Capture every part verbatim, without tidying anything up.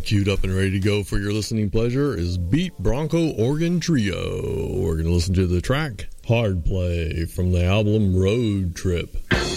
queued up and ready to go for your listening pleasure is Beat Bronco Organ Trio. We're going to listen to the track Hard Play from the album Road Trip.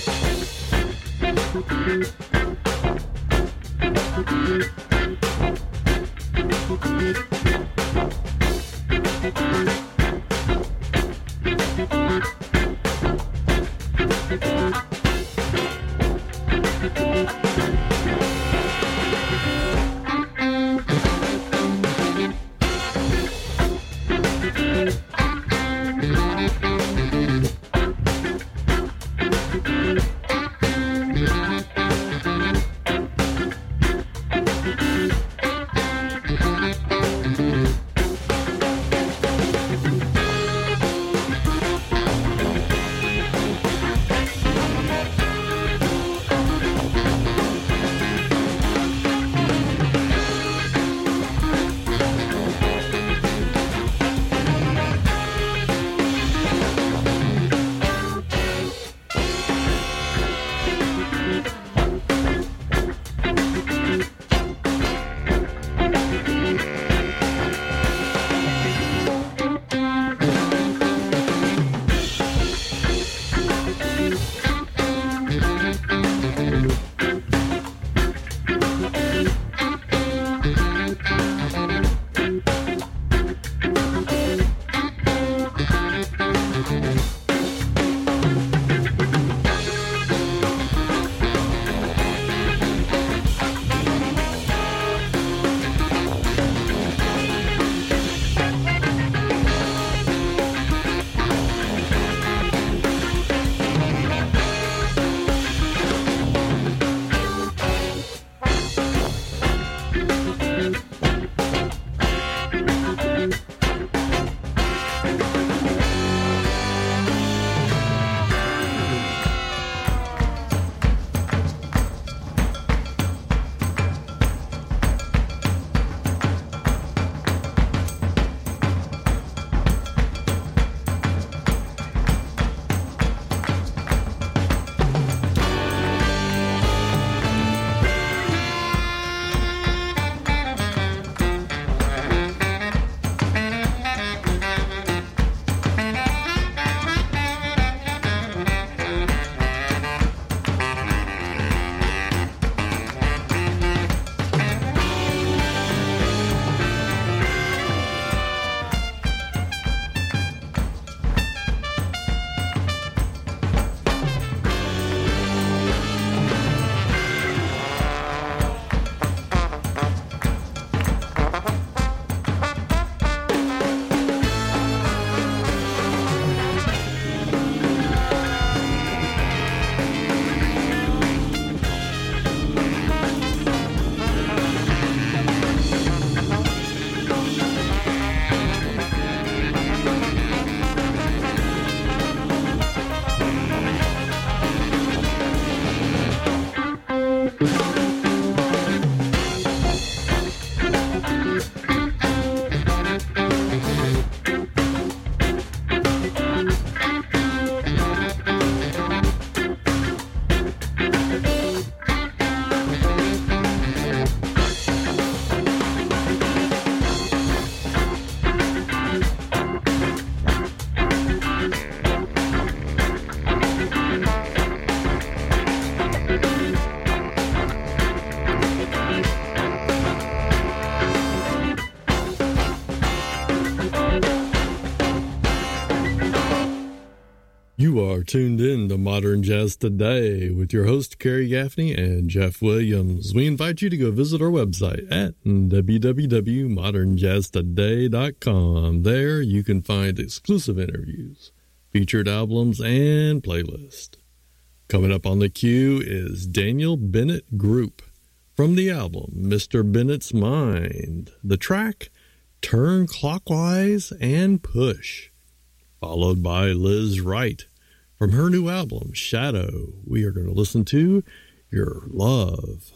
You are tuned in to Modern Jazz Today with your host, Kerry Gaffney and Jeff Williams. We invite you to go visit our website at w w w dot modern jazz today dot com. There you can find exclusive interviews, featured albums, and playlists. Coming up on the queue is Daniel Bennett Group from the album Mister Bennett's Mind. The track, Turn Clockwise and Push. Followed by Liz Wright from her new album, Shadow. We are going to listen to Your Love.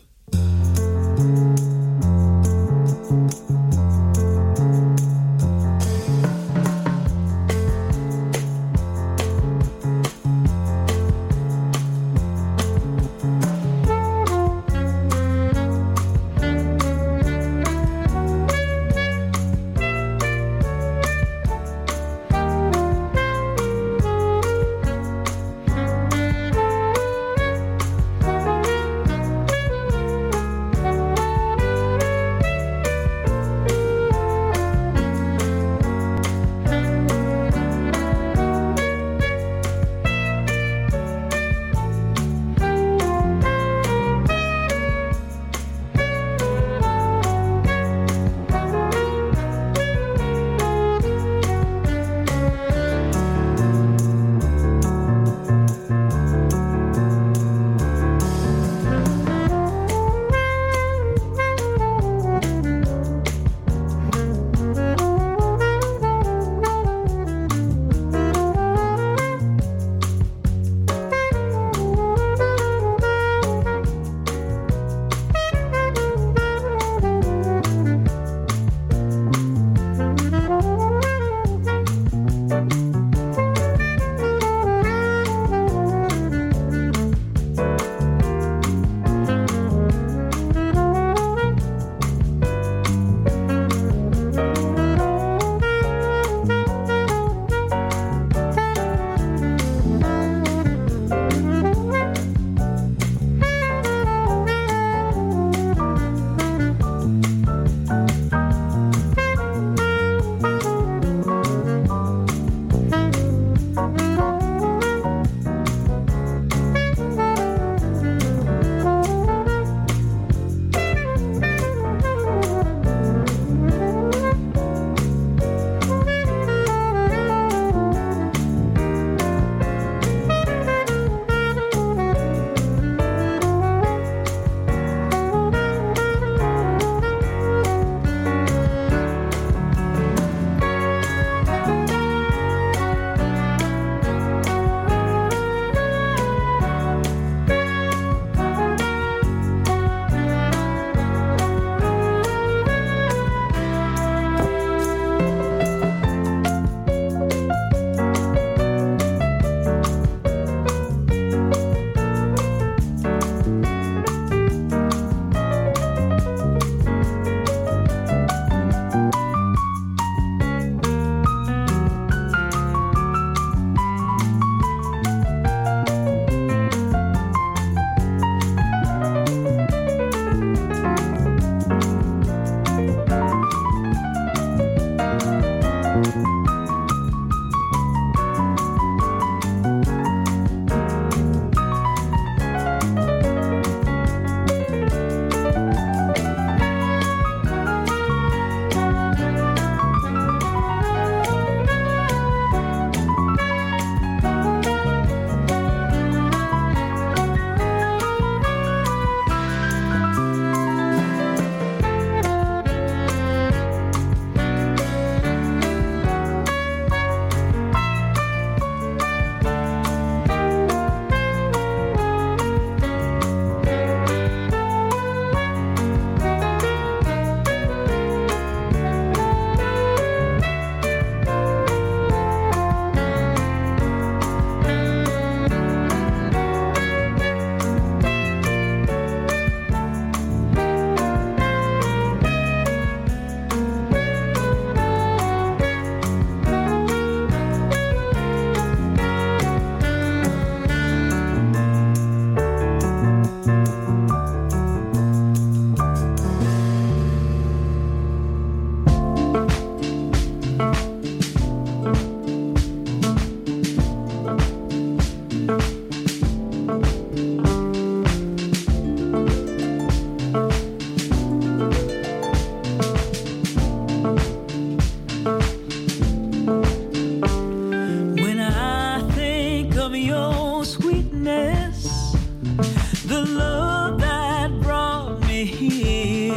of your sweetness, the love that brought me here.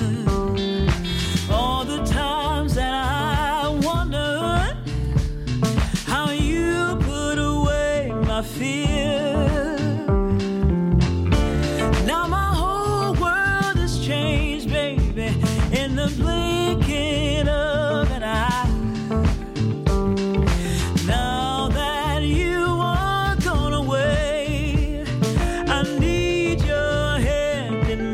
All the times that I wondered how you put away my fear. Now my whole world has changed, baby, in the blinking of an eye. Now that you are gone away, I need your hand in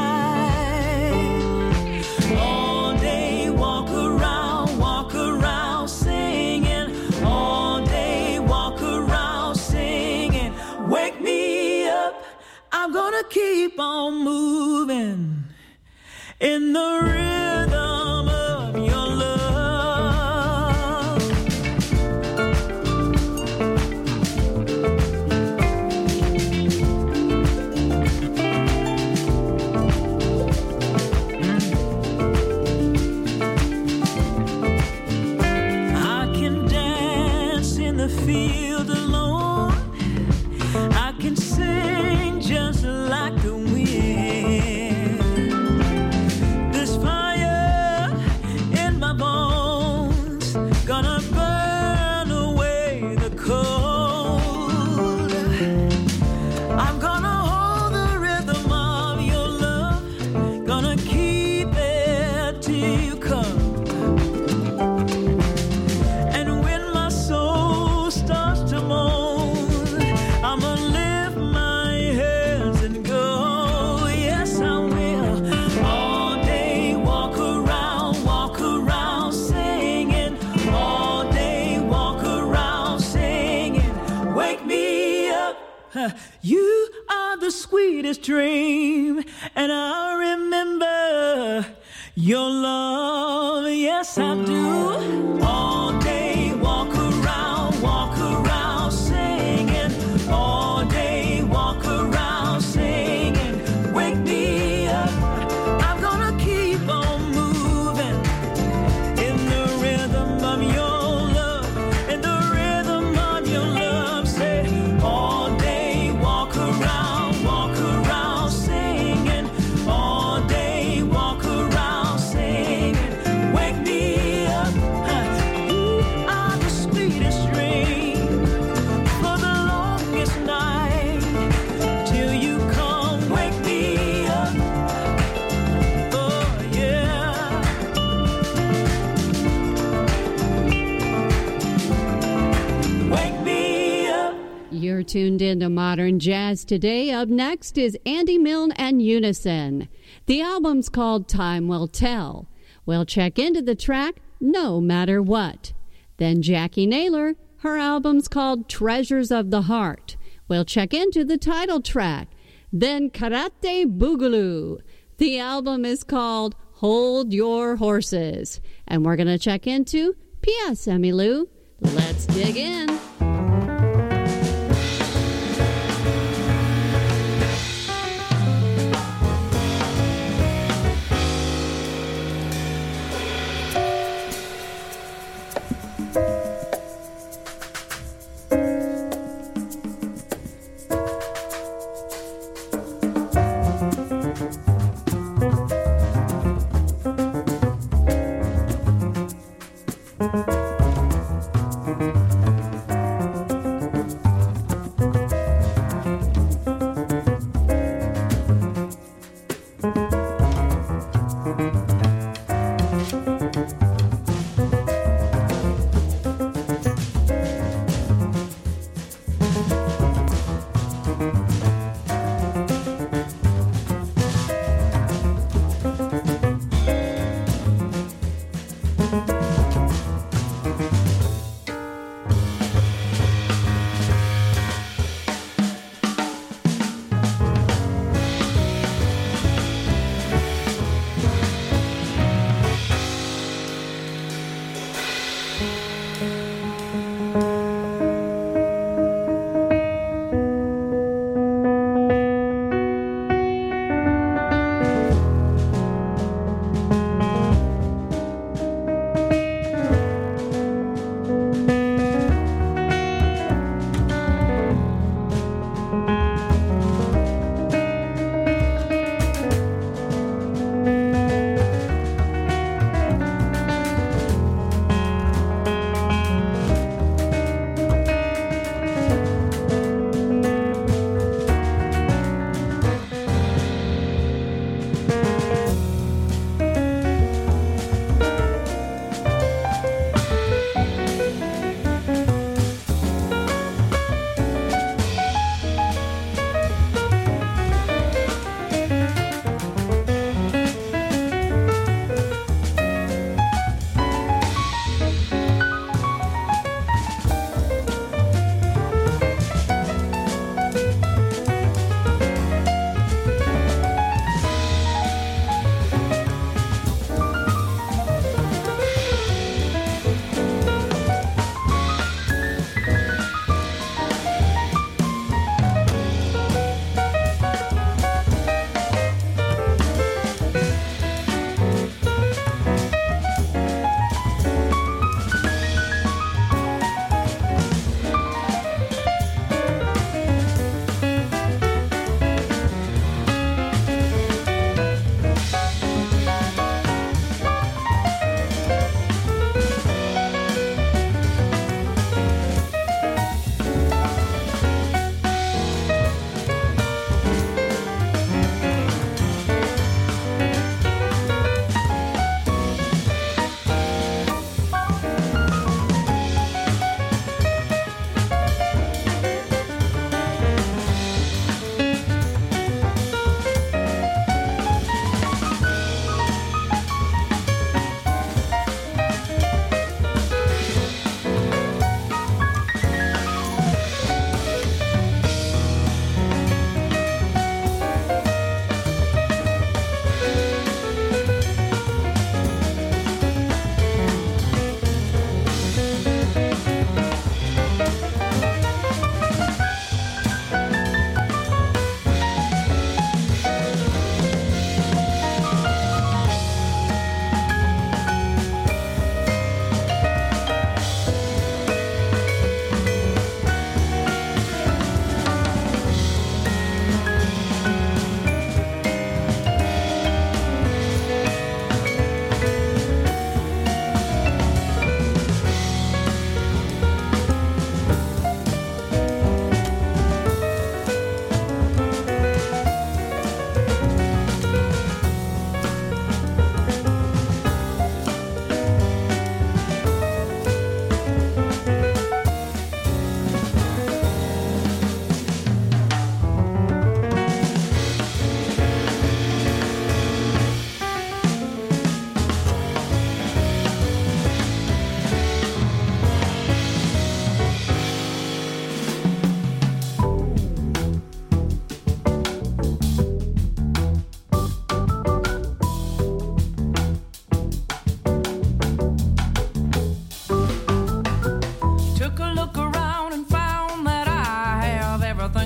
mine. All day walk around, walk around singing. All day walk around singing. Wake me up, I'm gonna keep on moving in the rhythm of your love. I can dance in the field alone. I can sing just like the wind. This fire in my bones gonna burn away the cold. I'm gonna hold the rhythm of your love, gonna keep it till you come. And when my soul starts to moan, I'ma lift my hands and go. Yes, I will. All day walk around, walk around singing. All day walk around singing. Wake me up. Huh. You are the sweetest dream, and I remember your love. Yes, I do. All day walk around, walk around singing. All day walk around singing. Wake me up, I'm gonna keep on moving in the rhythm of your love, in the rhythm of your love. Say, all day walk around, walk around singing. All day walk around singing. Wake me up, huh. You are the sweetest dream for the longest night till you come. Wake me up, oh yeah. Wake me up. You're tuned in to Modern Jazz today. Up next is Andy Milne and Unison. The album's called Time Will Tell. We'll check into the track No Matter What. Then Jackie Naylor, her album's called Treasures of the Heart. We'll check into the title track. Then Karate Boogaloo. The album is called Hold Your Horses. And we're going to check into P S Emmylou. Let's dig in.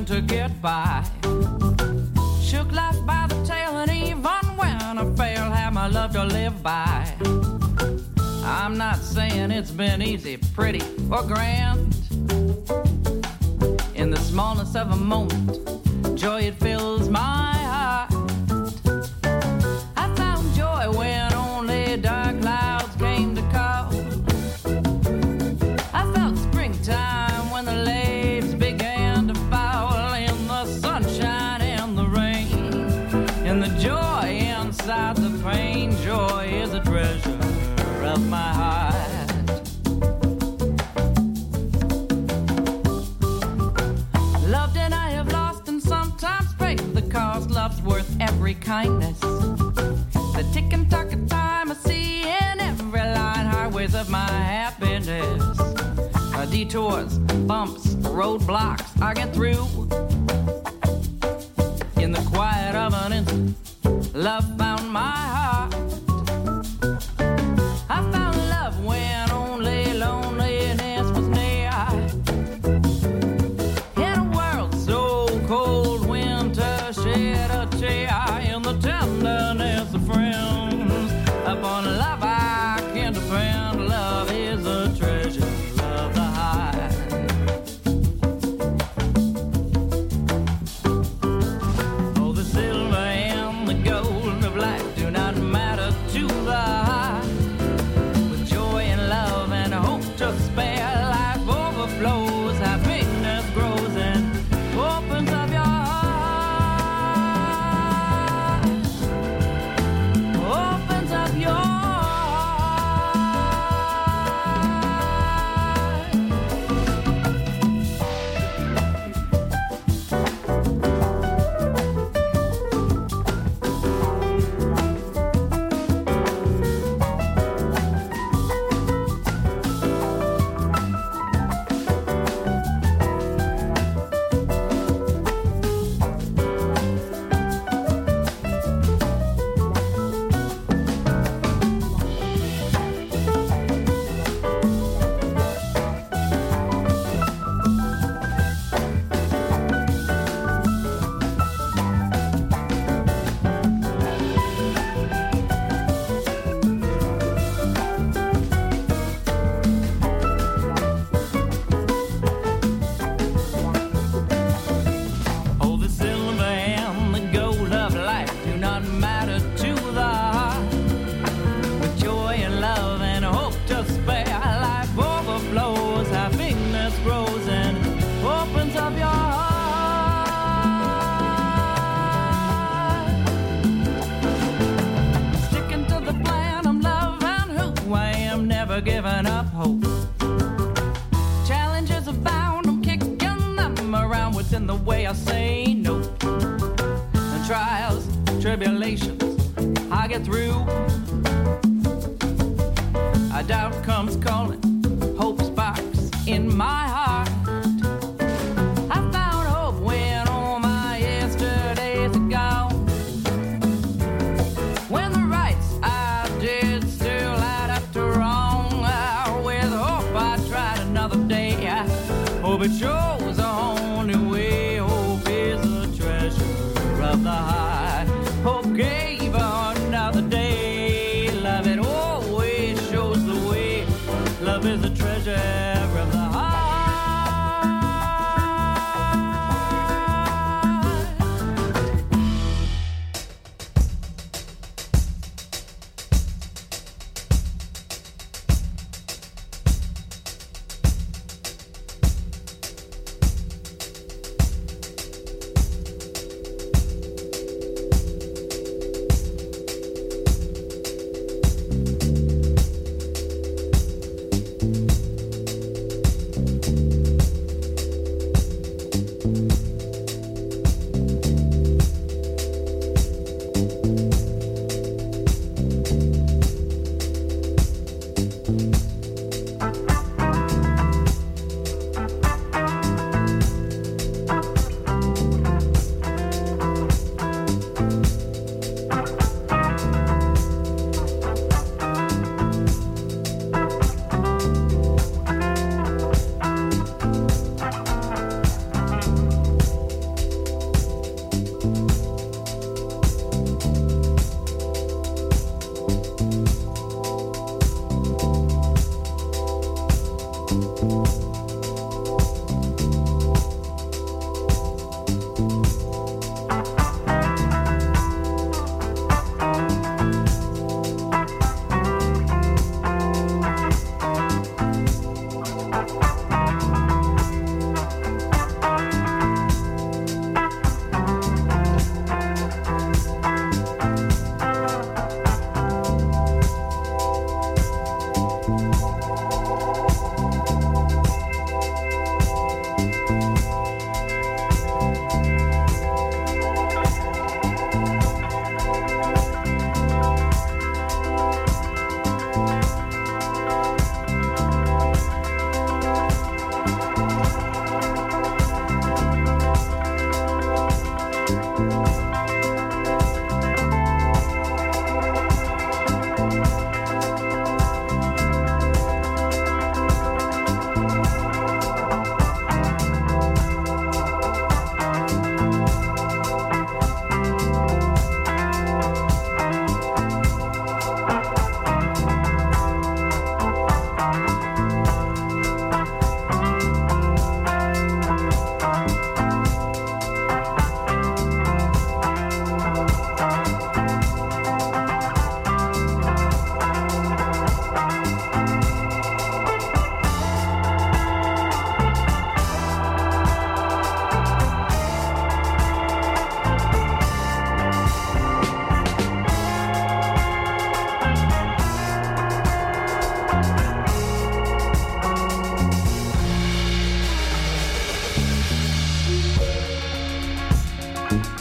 trying to get by. Shook life by the tail, and even when I fail, have my love to live by. I'm not saying it's been easy, pretty, or grand. In the smallness of a moment, joy it fills my heart. I found joy when only dark clouds came to call. I felt springtime when the leaves began to fall. In the sunshine and the rain, in the joy inside the pain, joy is a treasure of my heart. Loved and I have lost and sometimes paid the cost. Love's worth every kindness. The tick and tock of time I see in every line. Highways of my happiness. Uh, detours, bumps, roadblocks I get through. In the quiet of an instant, love found my heart. I found love when only loneliness was near. In a world so cold, winter shed a tear. In the tenderness of friends, upon love I can depend. Love is a treasure of the heart. Oh, the silver and the gold of life do not matter to the heart. To spare, life overflows, happiness grows and opens up your heart. Opens up your giving up hope. Challenges abound, I'm kicking them around. What's in the way, I say no. The trials, tribulations, I get through. A doubt comes calling, hope sparks in my heart. I found hope when all my yesterdays are gone. When the rights I did still add up to wrong. Hope it shows on the way. Hope is a treasure of the heart. Hope gave another day. Love it always shows the way. Love is a treasure of the heart.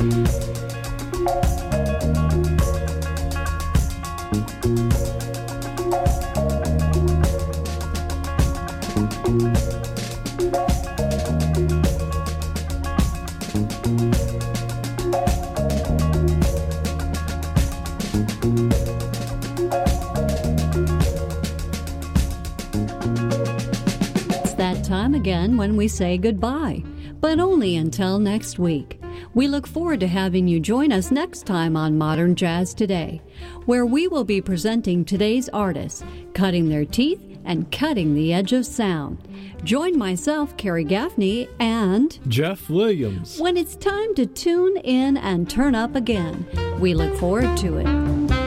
Time again when we say goodbye, but only until next week. We look forward to having you join us next time on Modern Jazz Today, where we will be presenting today's artists, cutting their teeth and cutting the edge of sound. Join myself, Carrie Gaffney, and Jeff Williams when it's time to tune in and turn up again. We look forward to it.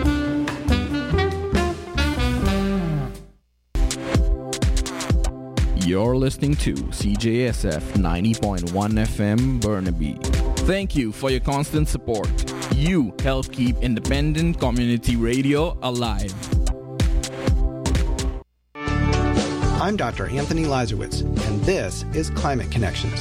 You're listening to C J S F ninety point one F M Burnaby. Thank you for your constant support. You help keep independent community radio alive. I'm Doctor Anthony Lazarowitz, and this is Climate Connections.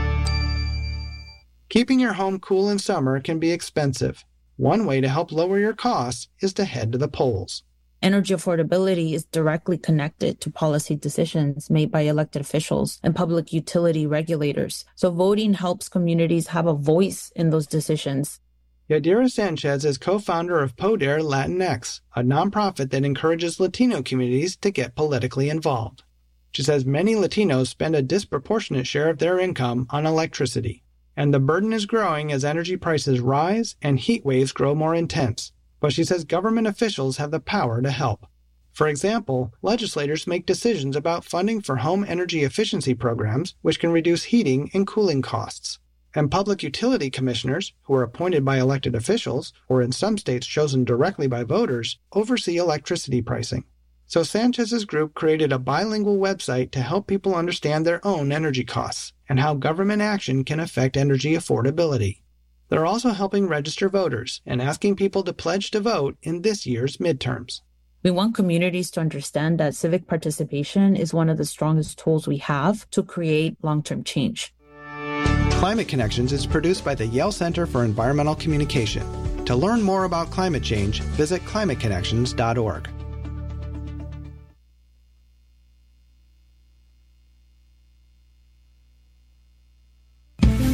Keeping your home cool in summer can be expensive. One way to help lower your costs is to head to the polls. Energy affordability is directly connected to policy decisions made by elected officials and public utility regulators. So voting helps communities have a voice in those decisions. Yadira Sanchez is co-founder of Poder Latinx, a nonprofit that encourages Latino communities to get politically involved. She says many Latinos spend a disproportionate share of their income on electricity, and the burden is growing as energy prices rise and heat waves grow more intense. But she says government officials have the power to help. For example, legislators make decisions about funding for home energy efficiency programs, which can reduce heating and cooling costs. And public utility commissioners, who are appointed by elected officials, or in some states chosen directly by voters, oversee electricity pricing. So Sanchez's group created a bilingual website to help people understand their own energy costs and how government action can affect energy affordability. They're also helping register voters and asking people to pledge to vote in this year's midterms. We want communities to understand that civic participation is one of the strongest tools we have to create long-term change. Climate Connections is produced by the Yale Center for Environmental Communication. To learn more about climate change, visit climate connections dot org.